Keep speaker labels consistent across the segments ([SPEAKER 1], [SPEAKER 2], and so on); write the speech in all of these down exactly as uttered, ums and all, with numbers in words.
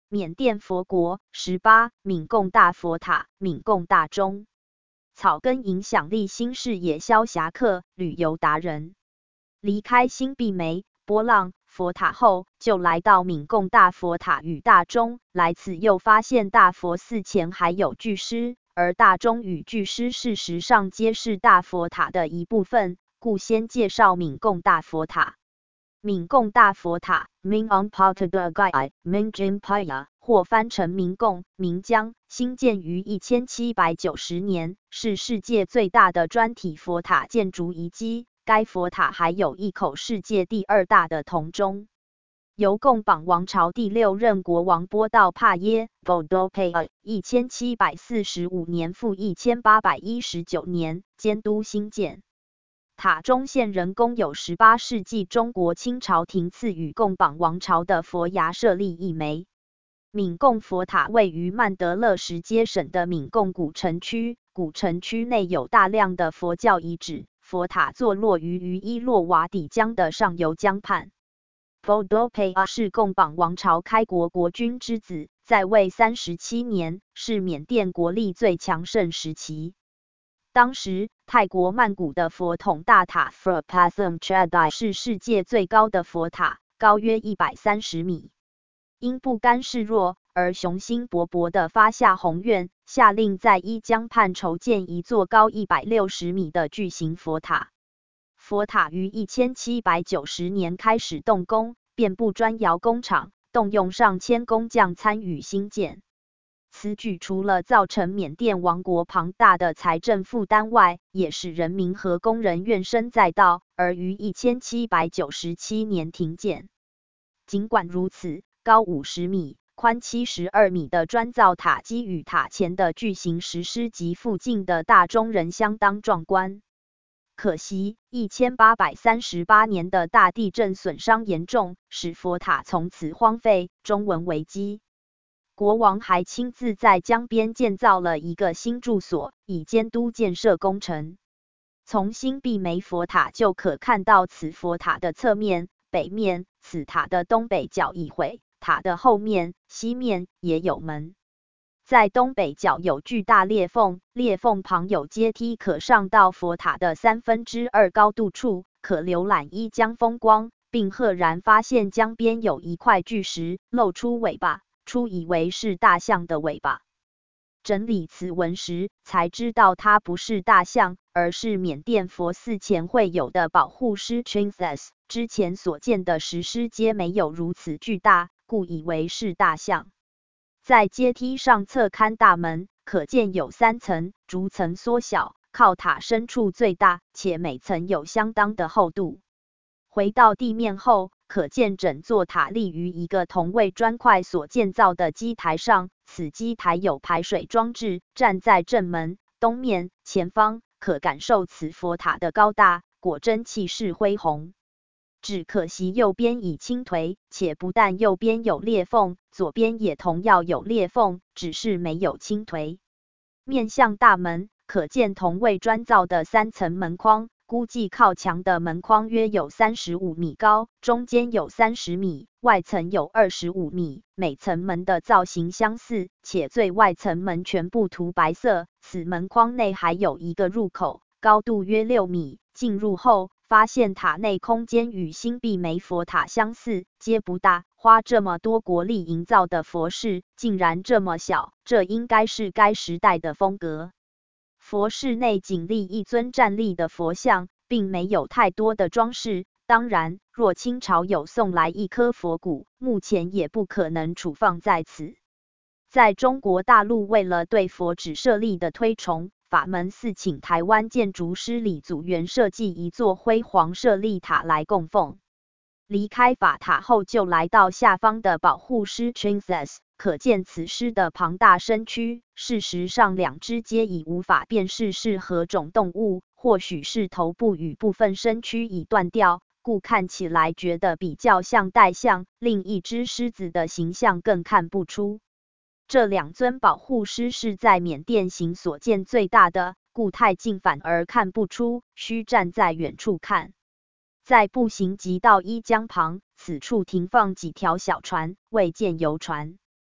[SPEAKER 1] 缅甸佛国。十八闽贡大佛塔，闽贡大钟。草根影响力新视野萧侠客，旅游达人。离开新碧梅、波浪佛塔后，就来到闽贡大佛塔与大钟，来此又发现大佛寺前还有巨狮，而大钟与巨狮事实上皆是大佛塔的一部分，故先介绍闽贡大佛塔。闽贡大佛塔 Ming On Patagai Ming Jimpaya 或翻成明贡、明江，兴建于一千七百九十年，是世界最大的砖体佛塔建筑遗迹。该佛塔还有一口世界第二大的铜钟。由贡榜王朝第六任国王波道帕耶 Bodopaya 一千七百四十五年至一千八百一十九年监督兴建。塔中现人工有十八世纪中国清朝廷赐予贡榜王朝的佛牙舍利一枚。闽贡佛塔位于曼德勒什街省的闽贡古城区，古城区内有大量的佛教遗址。佛塔坐落于于伊洛瓦底江的上游江畔。Bodopaya 是贡榜王朝开国国君之子，在位三十七年，是缅甸国力最强盛时期。当时，泰国曼谷的佛统大塔 Phra Pathum Chadai 是世界最高的佛塔，高约一百三十米。因不甘示弱而雄心勃勃地发下宏愿，下令在伊江畔筹建一座高一百六十米的巨型佛塔。佛塔于一千七百九十年开始动工，遍布砖窑工厂，动用上千工匠参与兴建。此举除了造成缅甸王国庞大的财政负担外，也使人民和工人怨声载道，而于一千七百九十七年停建。尽管如此，高五十米、宽七十二米的砖造塔基与塔前的巨型石狮及附近的大钟仍相当壮观。可惜，一千八百三十八年的大地震损伤严重，使佛塔从此荒废，终闻危机。国王还亲自在江边建造了一个新住所，以监督建设工程。从新碧梅佛塔就可看到此佛塔的侧面、北面，此塔的东北角已毁。塔的后面、西面也有门，在东北角有巨大裂缝，裂缝旁有阶梯可上到佛塔的三分之二高度处，可浏览伊江风光，并赫然发现江边有一块巨石，露出尾巴，初以为是大象的尾巴。整理此文时，才知道它不是大象，而是缅甸佛寺前会有的保护狮 Chingthas， 之前所见的石狮皆没有如此巨大，故以为是大象。在阶梯上侧看大门，可见有三层，逐层缩小，靠塔深处最大，且每层有相当的厚度。回到地面后，可见整座塔立于一个同为砖块所建造的基台上，此基台有排水装置，站在正门东面前方，可感受此佛塔的高大，果真气势恢宏。只可惜右边已倾颓，且不但右边有裂缝，左边也同样有裂缝，只是没有倾颓。面向大门，可见同为砖造的三层门框，估计靠墙的门框约有三十五米高，中间有三十米，外层有二十五米，每层门的造型相似，且最外层门全部涂白色。此门框内还有一个入口，高度约六米，进入后发现塔内空间与新碧梅佛塔相似，皆不大。花这么多国力营造的佛室，竟然这么小，这应该是该时代的风格。佛室内仅立一尊站立的佛像，并没有太多的装饰。当然，若清朝有送来一颗佛骨，目前也不可能储放在此。在中国大陆，为了对佛指舍利的推崇，法门寺请台湾建筑师李祖原设计一座辉煌舍利塔来供奉。离开法塔后，就来到下方的保护狮 Chingthas， 可见此狮的庞大身躯。事实上，两只皆已无法辨识是何种动物，或许是头部与部分身躯已断掉，故看起来觉得比较像大象。另一只狮子的形象更看不出。这两尊保护狮是在缅甸行所见最大的，故太近反而看不出，需站在远处看。在步行即到伊江旁，此处停放几条小船，为建游船。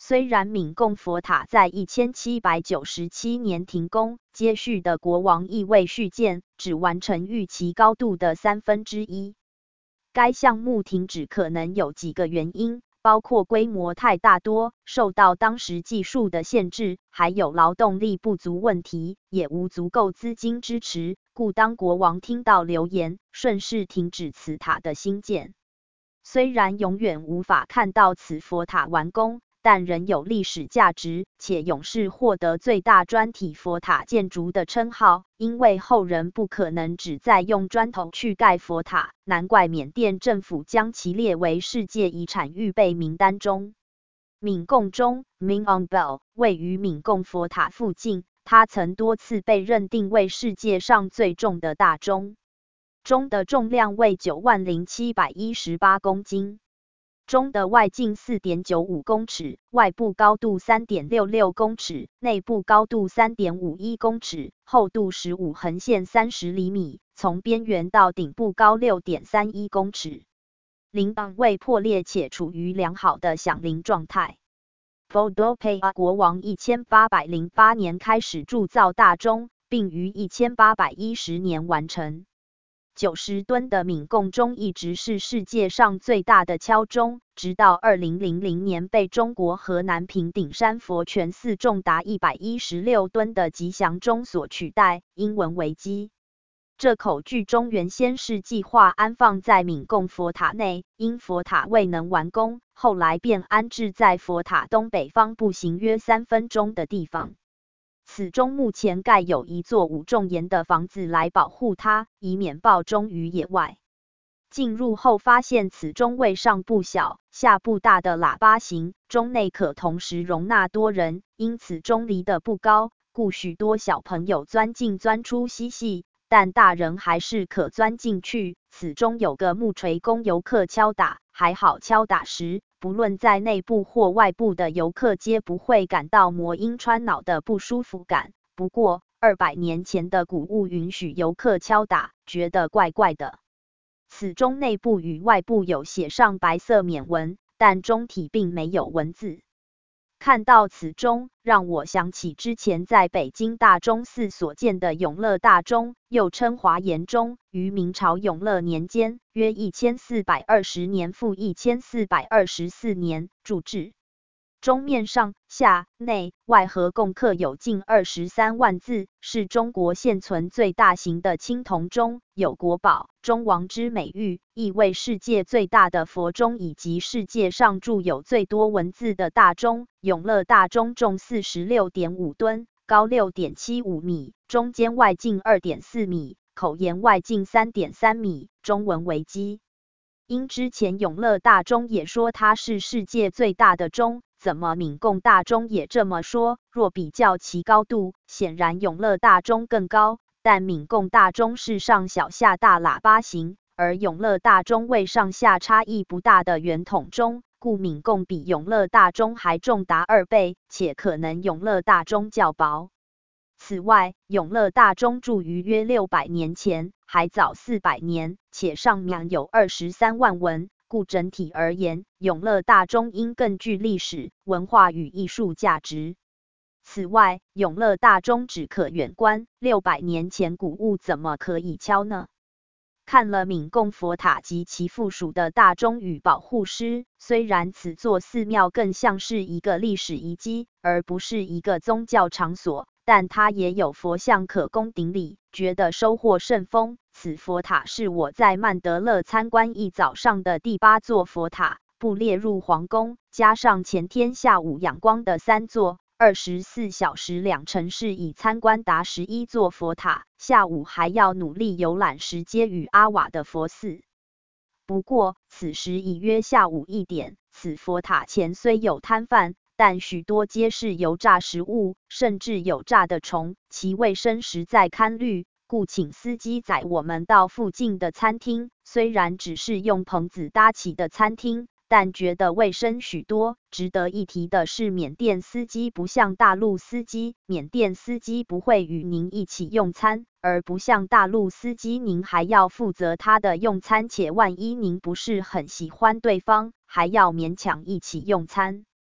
[SPEAKER 1] 虽然闽贡佛塔在一千七百九十七年停工，接续的国王亦未续建，只完成预期高度的三分之一。该项目停止可能有几个原因，包括规模太大多，受到当时技术的限制，还有劳动力不足问题，也无足够资金支持，故当国王听到流言，顺势停止此塔的兴建。虽然永远无法看到此佛塔完工，但仍有历史价值，且永世获得最大砖体佛塔建筑的称号，因为后人不可能只再用砖头去盖佛塔，难怪缅甸政府将其列为世界遗产预备名单中。闽贡钟 Min On Bell 位于闽贡佛塔附近，它曾多次被认定为世界上最重的大钟。钟的重量为九万零七百一十八公斤。钟的外径 四点九五公尺，外部高度 三点六六公尺，内部高度 三点五一公尺，厚度十五，横线三十厘米，从边缘到顶部高 六点三一公尺。铃铛未破裂且处于良好的响铃状态。Vodopaya 国王一千八百零八年开始铸造大钟，并于一千八百一十年完成。九十吨的闽贡钟一直是世界上最大的敲钟，直到二零零零年被中国河南平顶山佛泉寺重达一百一十六吨的吉祥钟所取代，因文为基。这口巨钟原先是计划安放在闽贡佛塔内，因佛塔未能完工，后来便安置在佛塔东北方步行约三分钟的地方。此钟目前盖有一座五重檐的房子来保护它，以免暴钟于野外。进入后发现此钟位上部小，下部大的喇叭形，钟内可同时容纳多人，因此钟离得不高，故许多小朋友钻进钻出嬉戏，但大人还是可钻进去。此钟有个木锤供游客敲打，还好敲打时，不论在内部或外部的游客皆不会感到魔音穿脑的不舒服感。不过，二百年前的古物允许游客敲打，觉得怪怪的。此钟内部与外部有写上白色缅文，但钟体并没有文字。看到此钟，让我想起之前在北京大钟寺所见的永乐大钟，又称华严钟，于明朝永乐年间，约一千四百二十年复一千四百二十四年铸制。钟面上、下、内、外合共刻有近二十三万字，是中国现存最大型的青铜钟，有国宝、钟王之美誉，亦为世界最大的佛钟以及世界上铸有最多文字的大钟。永乐大钟重 四十六点五吨，高 六点七五米，钟尖外径 二点四米，口沿外径 三点三米，钟文为基。因之前永乐大钟也说它是世界最大的钟，怎么闽贡大钟也这么说？若比较其高度，显然永乐大钟更高，但闽贡大钟是上小下大喇叭形，而永乐大钟为上下差异不大的圆筒钟，故闽贡比永乐大钟还重达二倍，且可能永乐大钟较薄。此外，永乐大钟铸于约六百年前，还早四百年，且上面有二十三万文，故整体而言，永乐大钟应更具历史、文化与艺术价值。此外，永乐大钟只可远观，六百年前古物怎么可以敲呢？看了闽贡佛塔及其附属的大钟与保护师，虽然此座寺庙更像是一个历史遗迹，而不是一个宗教场所，但它也有佛像可供顶礼，觉得收获甚丰。此佛塔是我在曼德勒参观一早上的第八座佛塔，不列入皇宫，加上前天下午仰光的三座，二十四小时两城市已参观达十一座佛塔，下午还要努力游览石阶与阿瓦的佛寺。不过，此时已约下午一点，此佛塔前虽有摊贩，但许多皆是油炸食物，甚至有炸的虫，其卫生实在堪虑，故请司机载我们到附近的餐厅。虽然只是用棚子搭起的餐厅，但觉得卫生许多。值得一提的是，缅甸司机不像大陆司机，缅甸司机不会与您一起用餐，而不像大陆司机，您还要负责他的用餐，且万一您不是很喜欢对方，还要勉强一起用餐。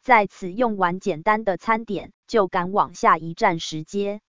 [SPEAKER 1] 在此用完简单的餐点，就赶往下一站石阶。